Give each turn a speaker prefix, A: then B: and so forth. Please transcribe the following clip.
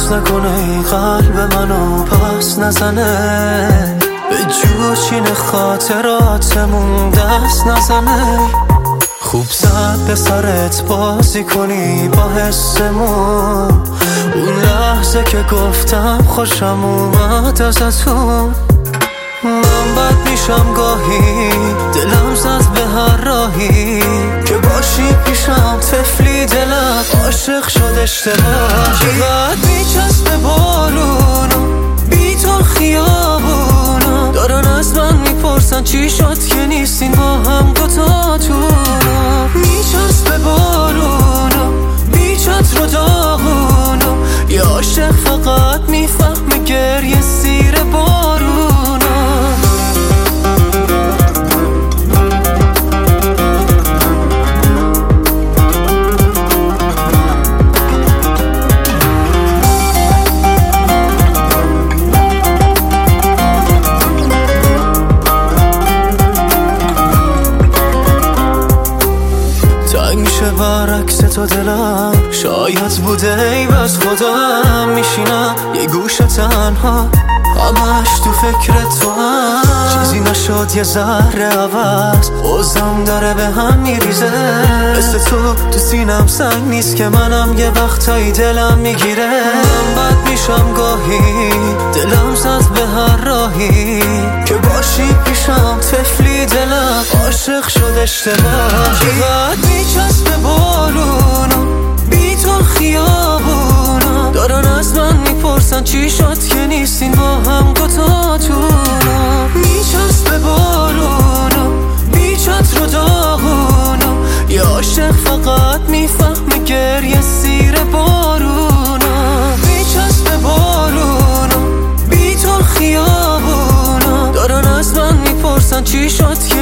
A: حس نکنه این قلب منو پس نزنه، به جوشین خاطراتمون دست نزنه. خوب زد به سرت بازی کنی با حسمون، اون لحظه که گفتم خوشم اومد ازتون. من بد میشم گاهی، دلم زد به هر راهی که باشی پیشم، طفلی دلم عاشق شد اشتباه. چقدر میچسبه بارونم، بی تو خیابونم، دارن از من میپرسن چی شد که نیستین با هم دوتاتونم. میچسبه بارونم، بی چتر و داغونم، یه عاشق فقط میفهمه گریه زیر بارونم. برعکس تو دلم شاید بوده ای بس خودم میشینم یه گوشه تنها، همش تو فکر تو هم. چیزی نشد یه ذره عوض، حوزم داره به هم میریزه. مثل تو سینم سنگ نیست که منم یه وقتایی دلم میگیره. من بد میشم گاهی، دلم زد به هر راهی که باشی پیشم، طفلی دلم عاشق شد اشتباه. چقدر میچسبه بارونم، بی تو خیابونم، دارن از من میپرسن چی شد که نیستین با هم دوتاتونم. میچسبه بارونم، بی چتر و داغونم، یه عاشق فقط میفهمه گریه زیر بارونم. میچسبه بارونم، بی تو خیابونم، دارن از من میپرسن چی شد